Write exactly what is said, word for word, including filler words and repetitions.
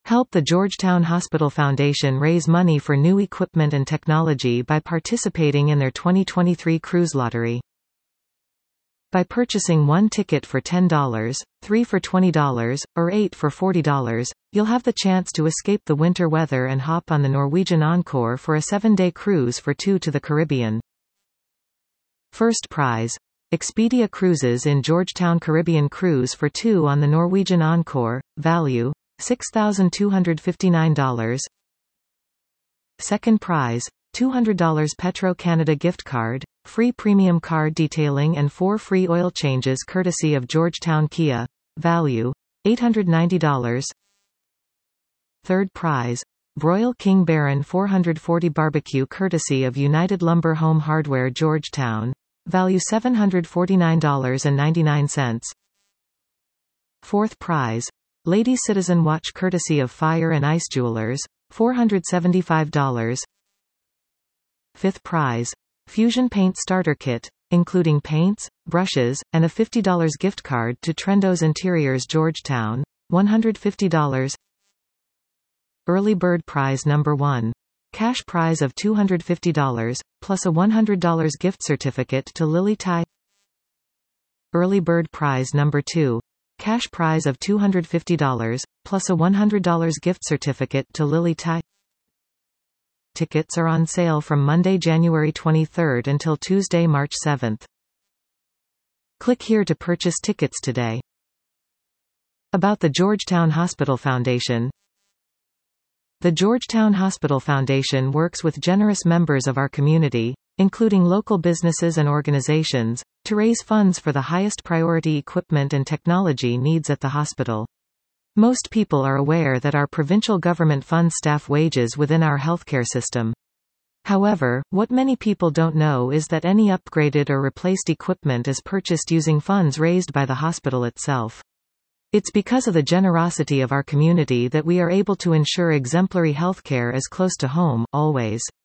Help the Georgetown Hospital Foundation raise money for new equipment and technology by participating in their twenty twenty-three cruise lottery. By purchasing one ticket for ten dollars, three for twenty dollars, or eight for forty dollars, you'll have the chance to escape the winter weather and hop on the Norwegian Encore for a seven-day cruise for two to the Caribbean. First prize. Expedia Cruises in Georgetown Caribbean Cruise for two on the Norwegian Encore, value six thousand two hundred fifty-nine dollars. Second prize. two hundred dollars Petro-Canada gift card, free premium card detailing and four free oil changes courtesy of Georgetown Kia, value eight hundred ninety dollars. Third prize. Broil King Baron four hundred forty barbecue courtesy of United Lumber Home Hardware Georgetown, value seven hundred forty-nine dollars and ninety-nine cents. Fourth prize. Lady Citizen watch courtesy of Fire and Ice Jewelers, four hundred seventy-five dollars. Fifth prize. Fusion Paint Starter Kit, including paints, brushes, and a fifty dollars gift card to Trendo's Interiors Georgetown, one hundred fifty dollars. Early Bird Prize Number one. Cash prize of two hundred fifty dollars, plus a one hundred dollars gift certificate to Lily Thai. Early Bird Prize Number two. Cash prize of two hundred fifty dollars, plus a one hundred dollars gift certificate to Lily Thai. Tickets are on sale from Monday, January twenty-third until Tuesday, March seventh. Click here to purchase tickets today. About the Georgetown Hospital Foundation. The Georgetown Hospital Foundation works with generous members of our community, including local businesses and organizations, to raise funds for the highest priority equipment and technology needs at the hospital. Most people are aware that our provincial government funds staff wages within our healthcare system. However, what many people don't know is that any upgraded or replaced equipment is purchased using funds raised by the hospital itself. It's because of the generosity of our community that we are able to ensure exemplary healthcare as close to home, always.